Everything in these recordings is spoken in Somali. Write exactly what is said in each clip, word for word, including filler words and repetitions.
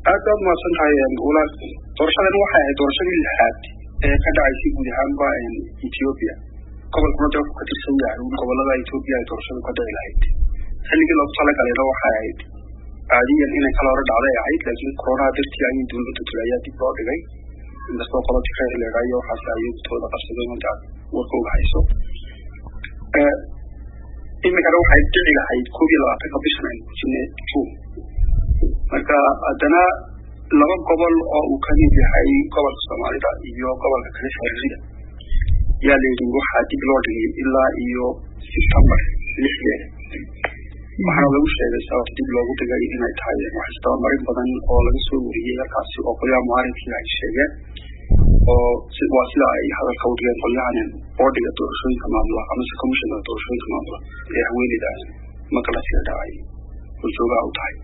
aad aad ma santahay walaal doorashadan waxa ay doorashadii lixaad ee ka dhacaysay guud ahaanba Ethiopia gobolka North ka tirsan yahay gobolada Ethiopia ay doorashadu ka dhici lahayd xilligii loo talagalay waxa ay caadiyan inay kala hor dhacday ahayd laakiin corona dartii ay dawladdu tulayaa dib loo dhigay inta soo qolo tirka leeyahay waxa ay tooda qabsadeen inta warka u hayso ee imika waxa ay dhici lahayd koob iyo labaatan ka bishan June marka adana laba gobol oo uu ka mid yahay gobolka Soomaalida iyo gobolka kale Soomaaliya yaa leeyahay waxa dib loo dhigay ilaa iyo September lixdeed waxaa lagu sheegay sababta dib loogu dhigay inay tahay wax isdabamarin badan oo laga soo wariyay halkaasi oo qolyaha mucaaradka ay sheegeen oo waa sida ay hadalka u dhigeen qolyahan boordiga doorashooyinka maamula ama commissionka doorashooyinka maamula ee haweeneyda makala sida dhacay bulshada u tahay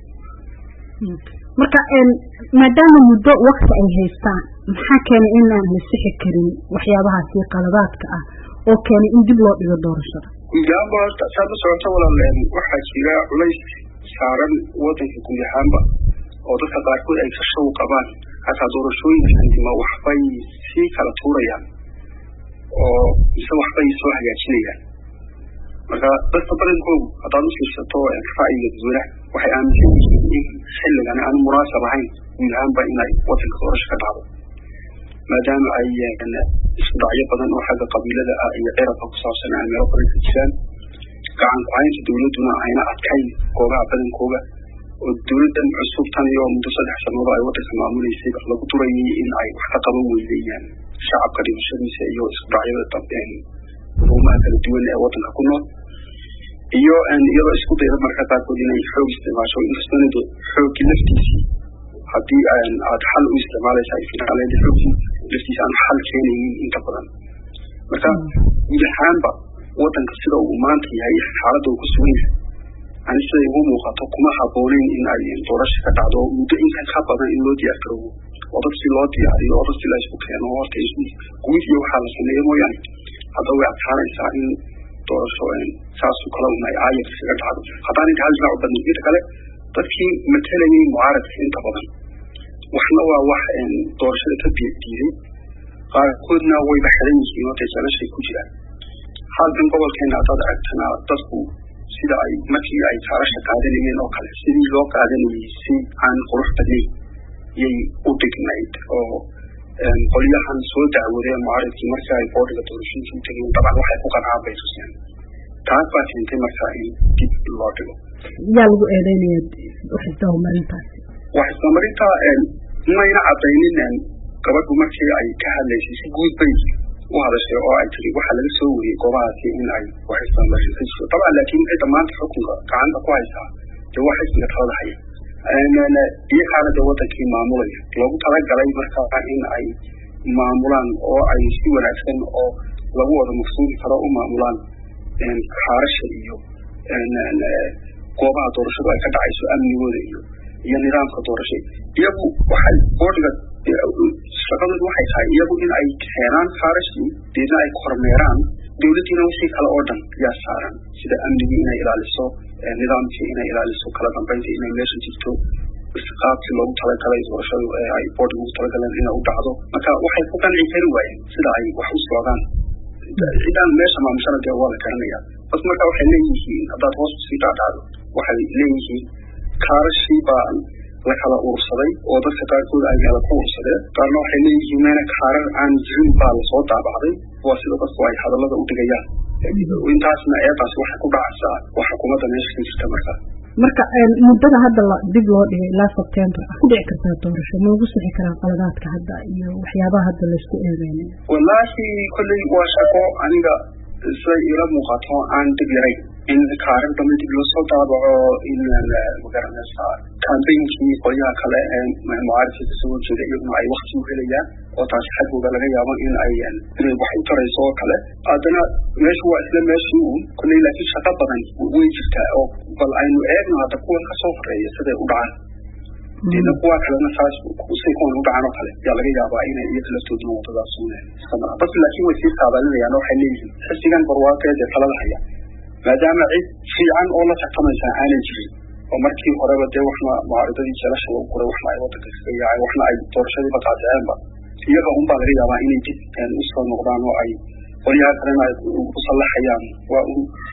marka een maadaama muddo waqti ay haystaan maxaa keenay in aan la sixi karin waxyaabahaasi qaladaadka ah oo keenay in dib loo dhigo doorashada yaaba sabab sababta walaaleen waxa jira culays saaran wadanka guud ahaanba oo dadka qaarkood ay ka soo qabaan hata doorashooyinka ma waxbay si kala tuurayaan oo isa waxbay soo hagaajinayaan marka dadka badankoodu haddii uu fiirsato faa'iido gudaha waxay aaminsan yihiin in xilligan aan munaasab ahayn guud ahaanba inay wadanka doorasho ka dhacdo maadaama ay isku dhacyo badan oo xagga qabiilada ah iyo cirabka ku saabsan ay meel kale ka jiraan gacan ku haynta dawladuna ayna adkayn goobaha badankooda oo dawladdan cusub tan iyo muddo saddex sano ay wadanka maamuleysay lagu durayay in ay wax ka qaban weydayaan shacabka dhibashadiisa iyo isku dhacyada dambeyn ruumaha kala duwan ee wadanka ku nool iyo aan iyadoo isku dayda marka qaarkood inay xoog isticmaasho inkastoo xoogii laftiisii haddii aan aad xal u isticmaalaysa ay finaalada xoogii laftiisa aan xal keenaynin inta badan marka guud ahaanba wadanka sida uu maanta yahay xaaladda uu ku sugan yahay ani sida ugu muuqato kuma habboonayn in ay doorasho ka dhacdo muddo inta ka badan in loo diyaar garoobo oo dadkii loo diyaariyo oo dadkii la isku keeno horta isku guud iyo waxaa la sameeyo mooyaane hadda way adkaanaysaa in doorasho saas u kala unay aayad iskaga dhacdo haddaan inta hal dhinac u badnay inta kale dadkii matalayay mucaaradka inta badan waxna waa wax doorashada ka diiday qaarkoodna way baxran yihiin oo taysalashay ku jiraan halkan gobolkeena haddaad aragtana dadku sida ay markii ay taarasha qaadanayeen oo kale sidii loo qaadanayay si aan qurux badnayn yay u dhignayd oo qolyahan soo dacwadee mucaaradkii markii ay boordiga doorashooyinka u tegeen dabcan waxay ku qancaan bay tuseen taas baa keentay markaa in dib loo dhigo yaa lagu eedeynaya wax isdabamarintaasi wax isdabamarinta mayna caddaynin gabadhu markii ay ka hadlaysay si guud bay u hadashay oo ay tiri waxaa laga soo wariyey goobahaasi in ay wax isdabamarinta jirto dabcan laakiin cidda maanta xukunka gacanta ku haysaa dee wax ismiga talada haya iyakaana dee wadankii maamulaya loogu talagalay markaa in ay maamulaan oo ay si wanaagsan oo lagu wada maqsuudi karo u maamulaan xaarasha iyo goobaha doorashadu ay ka dhacayso amnigooda iyo iyo nidaamka doorashada iyagu waxay boordiga shaqadoodu waxay tahay iyagu in ay keenaan xaarashii deedna ay kormeeraan dawladdiina wixii kale oo dhan yaa saaran sida amnigii inay ilaaliso nidaamkii inay ilaaliso kala dambeynta inay meesha jirto istiqaabkii loogu talagalay doorashadu ee ay boordiga ugu talagaleen inay u dhacdo marka waxay ku qanci kari waayeen sida ay wax u socdaan cidaan meesha maamushana dee waa la garanayaa bas marka waxay leeyihiin haddaad hoos usii dhaadhacdo waxay leeyihiin kaarashii baa la kala urursaday oo dadka qaarkood ay kala ku urursadeen qaarna waxay leeyihiin meena kaarar aan jirin baa lasoo daabacday waa sida dadku ay hadallada u dhigayaan intaasna eedaas waxay ku dhacaysaa wax xukuumadda meesha ka jirta markaa marka muddada hadda dib loo dhigay ilaa September ku dhici kartaa doorasho ma ugu sixi karaa qaladaadka hadda iyo waxyaabaha hadda la isku eedeynay wallaahi kulley waa shaqo aniga sida ila muuqato aan dib yaray in kaarar dambe dib loo soo daabaco in magaranaysaa campaignki qolyaha kale ee mucaaradka kasoo horjeeda iyaguna ay waqti u helayaan oo taasi xaggooda laga yaabo in ay inay wax u tarayso oo kale haddana meeshu waa isla meeshii uun kulley laakiin shaqo badan way jirtaa oo bal aynu eegno hadda kuwan kasoo horeeya siday u dhacaan deedna kuwa kalena saas say kuwan u dhacaan oo kale yaa laga yaabaa inay iyaga laftooduna wadadaas samara bas laakiin way sii saadaalinayaan waxay leeyihiin xisbigan barwaaqeed ee talada haya maadaama cid fiican oo la tartamaysa aanay jirin oo markii horeba dee waxna mucaaradadii jeelasha lagu guray waxna ay wadanka kaga yaacay waxna ay doorashadii baqaadeenba iyaga unbaa laga yaabaa inay dib u soo noqdaan oo ay qolyaha kalena ay u sallaxayaan waa